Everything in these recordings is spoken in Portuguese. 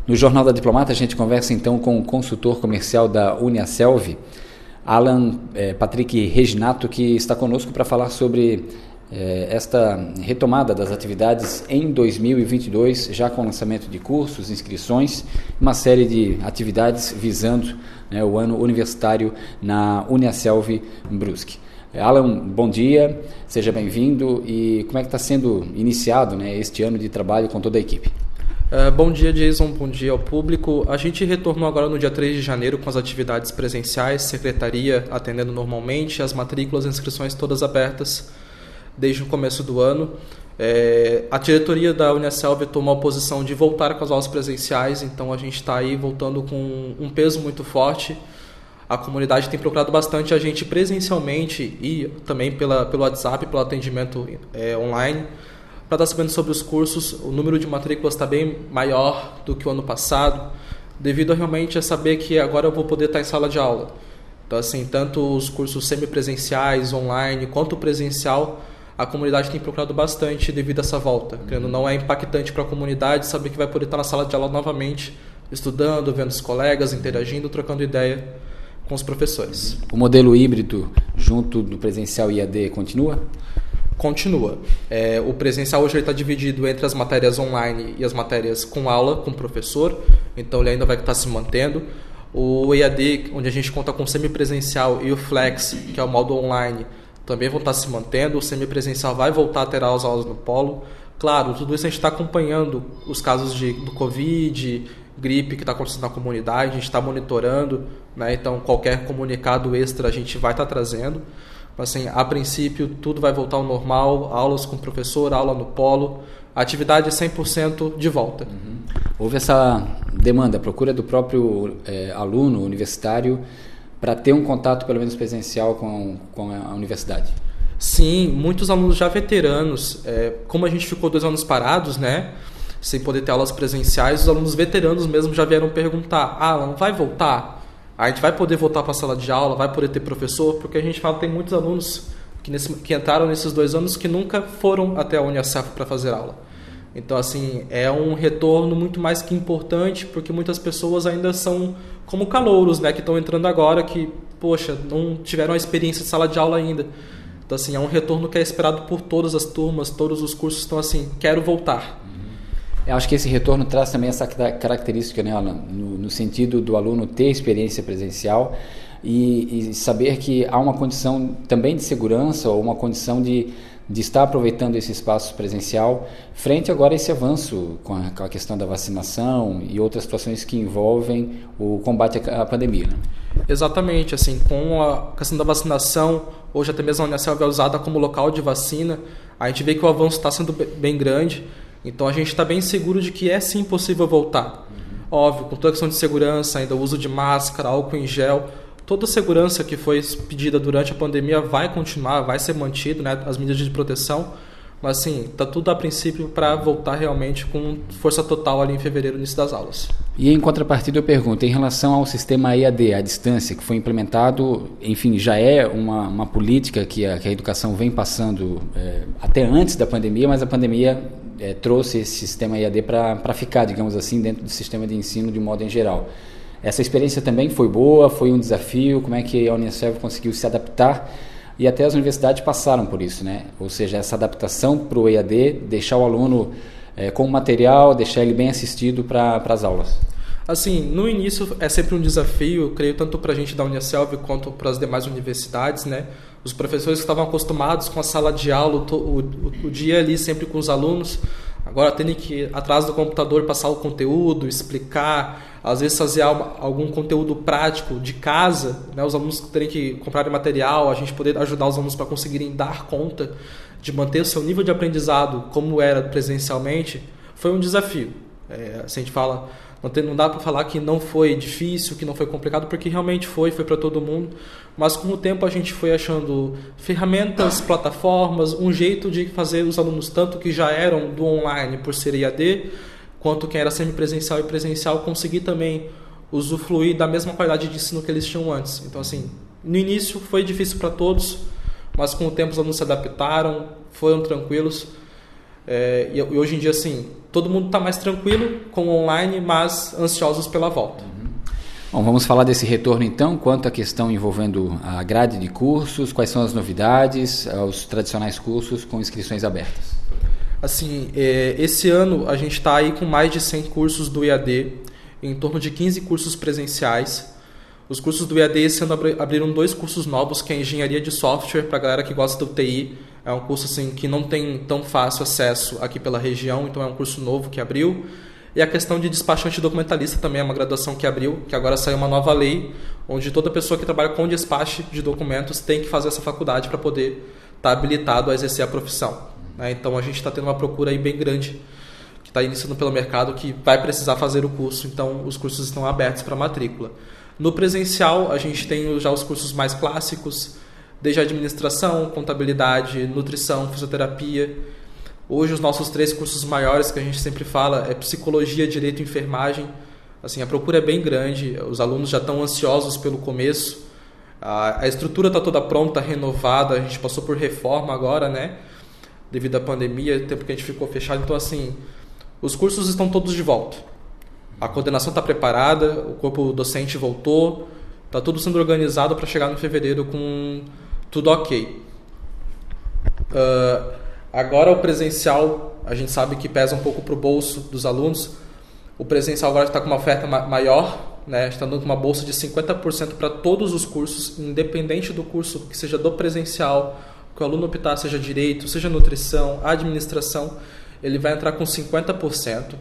No Jornal da Diplomata, a gente conversa então com o consultor comercial da Uniaselv, Alan Patrick Reginato, que está conosco para falar sobre esta retomada das atividades em 2022, já com lançamento de cursos, inscrições, uma série de atividades visando o ano universitário na Uniaselv Brusque. Alan, bom dia, seja bem-vindo. E como é que está sendo iniciado este ano de trabalho com toda a equipe? Bom dia, Jason, bom dia ao público. A gente retornou agora no dia 3 de janeiro com as atividades presenciais, secretaria atendendo normalmente, as matrículas e inscrições todas abertas desde o começo do ano. A diretoria da Uniaselv tomou a posição de voltar com as aulas presenciais, então a gente está aí voltando com um peso muito forte. A comunidade tem procurado bastante a gente presencialmente e também pelo WhatsApp, pelo atendimento online, para estar sabendo sobre os cursos. O número de matrículas está bem maior do que o ano passado, devido realmente a saber que agora eu vou poder estar em sala de aula. Então, assim, tanto os cursos semipresenciais, online, quanto o presencial, a comunidade tem procurado bastante devido a essa volta. Não é impactante para a comunidade saber que vai poder estar na sala de aula novamente, estudando, vendo os colegas, interagindo, trocando ideia com os professores. O modelo híbrido junto do presencial e EAD continua? Continua. O presencial hoje está dividido entre as matérias online e as matérias com aula, com professor, então ele ainda vai estar se mantendo. O EAD, onde a gente conta com o semipresencial, e o Flex, que é o modo online, também vão estar se mantendo. O semipresencial vai voltar a ter as aulas no polo. Claro, tudo isso a gente está acompanhando os casos do Covid, gripe que está acontecendo na comunidade, a gente está monitorando, então qualquer comunicado extra a gente vai estar trazendo. Assim, a princípio, tudo vai voltar ao normal, aulas com o professor, aula no polo, a atividade é 100% de volta. Houve essa demanda, procura do próprio aluno universitário para ter um contato, pelo menos presencial, com a universidade? Sim, muitos alunos já veteranos, como a gente ficou 2 anos parados, sem poder ter aulas presenciais, os alunos veteranos mesmo já vieram perguntar: não vai voltar? A gente vai poder voltar para a sala de aula, vai poder ter professor? Porque a gente fala que tem muitos alunos que entraram nesses 2 anos que nunca foram até a Uniaselv para fazer aula. Então, assim, é um retorno muito mais que importante, porque muitas pessoas ainda são como calouros, que estão entrando agora, que, não tiveram a experiência de sala de aula ainda. Então, assim, é um retorno que é esperado por todas as turmas, todos os cursos estão assim, quero voltar. Eu acho que esse retorno traz também essa característica, Alan, no sentido do aluno ter experiência presencial e saber que há uma condição também de segurança ou uma condição de estar aproveitando esse espaço presencial frente agora a esse avanço com a questão da vacinação e outras situações que envolvem o combate à pandemia. Exatamente, assim, com a questão da vacinação, hoje até mesmo a Uniaselv é usada como local de vacina, a gente vê que o avanço está sendo bem grande. Então a gente está bem seguro de que é sim possível voltar. Óbvio, com toda a questão de segurança, ainda o uso de máscara, álcool em gel, toda a segurança que foi pedida durante a pandemia vai continuar, vai ser mantido, as medidas de proteção. Mas sim, está tudo a princípio para voltar realmente com força total ali em fevereiro, início das aulas. E em contrapartida eu pergunto, em relação ao sistema EAD, à distância, que foi implementado, enfim, já é uma política que a educação vem passando até antes da pandemia, mas a pandemia trouxe esse sistema EAD para ficar, digamos assim, dentro do sistema de ensino de modo em geral. Essa experiência também foi boa, foi um desafio, como é que a Uniaselv conseguiu se adaptar? E até as universidades passaram por isso, Ou seja, essa adaptação para o EAD, deixar o aluno com o material, deixar ele bem assistido para as aulas. Assim, no início é sempre um desafio, eu creio, tanto para a gente da Uniaselv quanto para as demais universidades, Os professores que estavam acostumados com a sala de aula, o dia ali sempre com os alunos, agora tendo que ir atrás do computador passar o conteúdo, explicar, às vezes fazer algum conteúdo prático de casa, os alunos terem que comprar material, a gente poder ajudar os alunos para conseguirem dar conta de manter o seu nível de aprendizado como era presencialmente, foi um desafio. Se a gente fala, não dá para falar que não foi difícil, que não foi complicado, porque realmente foi para todo mundo, mas com o tempo a gente foi achando ferramentas, plataformas, um jeito de fazer os alunos, tanto que já eram do online por ser EAD, quanto quem era semipresencial e presencial, conseguir também usufruir da mesma qualidade de ensino que eles tinham antes. Então, assim, no início foi difícil para todos, mas com o tempo os alunos se adaptaram, foram tranquilos. E hoje em dia, assim, todo mundo está mais tranquilo com o online, mas ansiosos pela volta. Bom, vamos falar desse retorno então, quanto à questão envolvendo a grade de cursos, quais são as novidades, os tradicionais cursos com inscrições abertas. Assim, esse ano a gente está aí com mais de 100 cursos do EAD, em torno de 15 cursos presenciais. Os cursos do EAD esse ano abriram 2 cursos novos, que é Engenharia de Software, para a galera que gosta do TI. É um curso assim, que não tem tão fácil acesso aqui pela região, então é um curso novo que abriu. E a questão de despachante documentalista também é uma graduação que abriu, que agora saiu uma nova lei, onde toda pessoa que trabalha com despacho de documentos tem que fazer essa faculdade para poder estar habilitado a exercer a profissão. Então a gente está tendo uma procura aí bem grande, que está iniciando pelo mercado, que vai precisar fazer o curso, então os cursos estão abertos para matrícula. No presencial, a gente tem já os cursos mais clássicos, desde administração, contabilidade, nutrição, fisioterapia. Hoje os nossos 3 cursos maiores que a gente sempre fala é psicologia, direito e enfermagem. Assim, a procura é bem grande, os alunos já estão ansiosos pelo começo. A estrutura está toda pronta, renovada, a gente passou por reforma agora, né? Devido à pandemia, o tempo que a gente ficou fechado. Então, assim, os cursos estão todos de volta. A coordenação está preparada, o corpo docente voltou, está tudo sendo organizado para chegar no fevereiro com tudo ok. Agora o presencial, a gente sabe que pesa um pouco para o bolso dos alunos. O presencial agora está com uma oferta maior, né? Está dando uma bolsa de 50% para todos os cursos, independente do curso que seja do presencial, que o aluno optar, seja direito, seja nutrição, administração, ele vai entrar com 50%.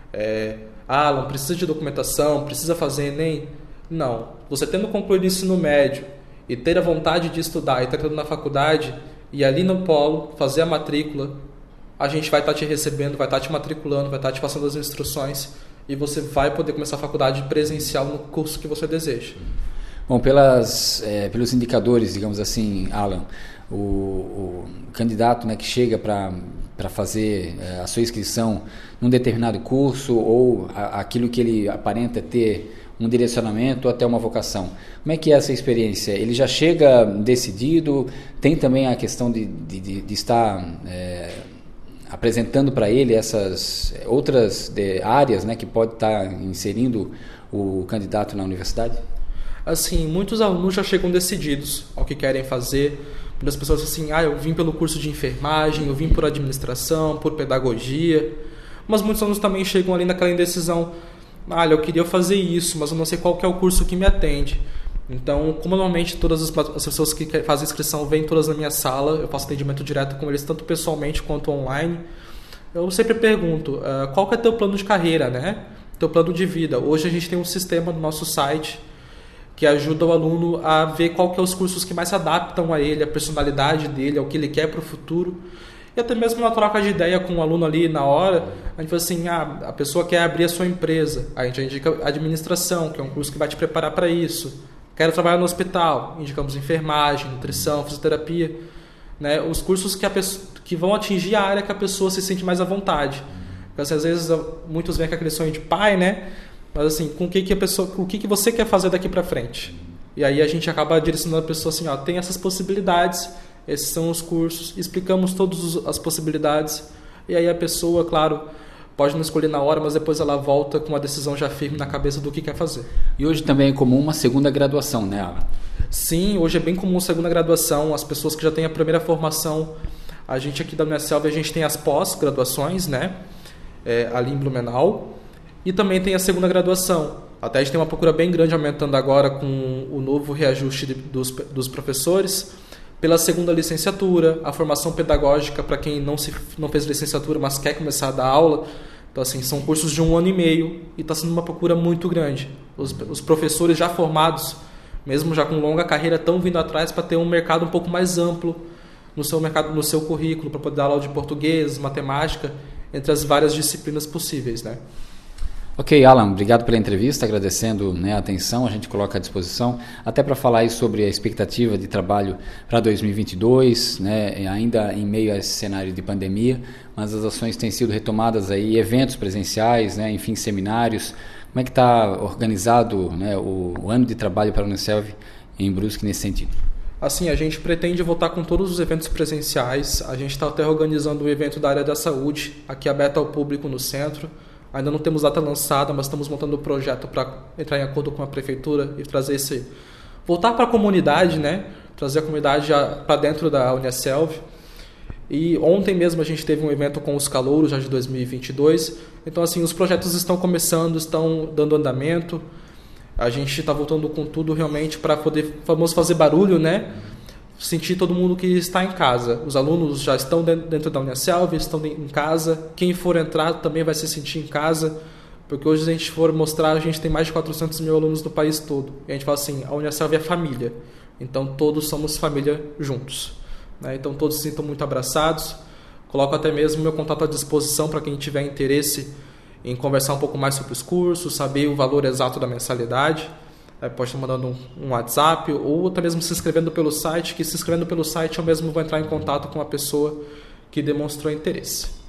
Alan, precisa de documentação, precisa fazer Enem? Não. Você tendo concluído o ensino médio e ter a vontade de estudar e estar entrando na faculdade, e ali no polo fazer a matrícula, a gente vai estar te recebendo, vai estar te matriculando, vai estar te passando as instruções e você vai poder começar a faculdade presencial no curso que você deseja. Bom, pelos indicadores, digamos assim, Alan, o candidato, né, que chega para fazer a sua inscrição num determinado curso ou aquilo que ele aparenta ter um direcionamento ou até uma vocação. Como é que é essa experiência? Ele já chega decidido? Tem também a questão de estar apresentando para ele essas outras áreas, né, que pode estar inserindo o candidato na universidade? Assim, muitos alunos já chegam decididos ao que querem fazer. Muitas pessoas assim, eu vim pelo curso de enfermagem, eu vim por administração, por pedagogia. Mas muitos alunos também chegam ali naquela indecisão, eu queria fazer isso, mas eu não sei qual que é o curso que me atende. Então, como normalmente todas as pessoas que fazem inscrição vêm todas na minha sala, eu faço atendimento direto com eles, tanto pessoalmente quanto online, eu sempre pergunto, qual que é teu plano de carreira, né? Teu plano de vida. Hoje a gente tem um sistema no nosso site que ajuda o aluno a ver qual que é os cursos que mais se adaptam a ele, a personalidade dele, ao que ele quer para o futuro. E até mesmo na troca de ideia com o aluno ali na hora, a gente fala assim, a pessoa quer abrir a sua empresa, a gente indica administração, que é um curso que vai te preparar para isso. Quero trabalhar no hospital, indicamos enfermagem, nutrição, fisioterapia, né? Os cursos que vão atingir a área que a pessoa se sente mais à vontade. Porque assim, às vezes muitos vêm com aquele sonho de pai, né? Mas assim, o que você quer fazer daqui para frente? E aí a gente acaba direcionando a pessoa assim, tem essas possibilidades, esses são os cursos, explicamos todas as possibilidades, e aí a pessoa, claro, pode não escolher na hora, mas depois ela volta com uma decisão já firme na cabeça do que quer fazer. E hoje também é comum uma segunda graduação, né, Alan? Sim, hoje é bem comum a segunda graduação, as pessoas que já têm a primeira formação. A gente aqui da Unicelv, a gente tem as pós-graduações, né, ali em Blumenau, e também tem a segunda graduação. Até a gente tem uma procura bem grande aumentando agora com o novo reajuste dos professores, pela segunda licenciatura, a formação pedagógica para quem não fez licenciatura, mas quer começar a dar aula. Então, assim, são cursos de 1 ano e meio e está sendo uma procura muito grande. Os professores já formados, mesmo já com longa carreira, estão vindo atrás para ter um mercado um pouco mais amplo no seu currículo, para poder dar aula de português, matemática, entre as várias disciplinas possíveis, né? Ok, Alan, obrigado pela entrevista, agradecendo, né, a atenção, a gente coloca à disposição, até para falar aí sobre a expectativa de trabalho para 2022, né, ainda em meio a esse cenário de pandemia, mas as ações têm sido retomadas aí, eventos presenciais, né, enfim, seminários. Como é que está organizado, né, o ano de trabalho para a Unicelv em Brusque nesse sentido? Assim, a gente pretende voltar com todos os eventos presenciais. A gente está até organizando um evento da área da saúde, aqui aberto ao público no centro. Ainda não temos data lançada, mas estamos montando o projeto para entrar em acordo com a prefeitura e trazer esse... voltar para a comunidade, né? Trazer a comunidade para dentro da Uniaselv. E ontem mesmo a gente teve um evento com os calouros, já de 2022. Então, assim, os projetos estão começando, estão dando andamento. A gente está voltando com tudo realmente para poder, vamos fazer barulho, né? Sentir todo mundo que está em casa. Os alunos já estão dentro da Uniaselv, estão em casa. Quem for entrar também vai se sentir em casa, porque hoje, se a gente for mostrar, a gente tem mais de 400 mil alunos no país todo. E a gente fala assim, a Uniaselv é família. Então, todos somos família juntos, né? Então, todos se sintam muito abraçados. Coloco até mesmo meu contato à disposição para quem tiver interesse em conversar um pouco mais sobre os cursos, saber o valor exato da mensalidade. Pode estar mandando um WhatsApp ou até mesmo se inscrevendo pelo site, que se inscrevendo pelo site eu mesmo vou entrar em contato com a pessoa que demonstrou interesse.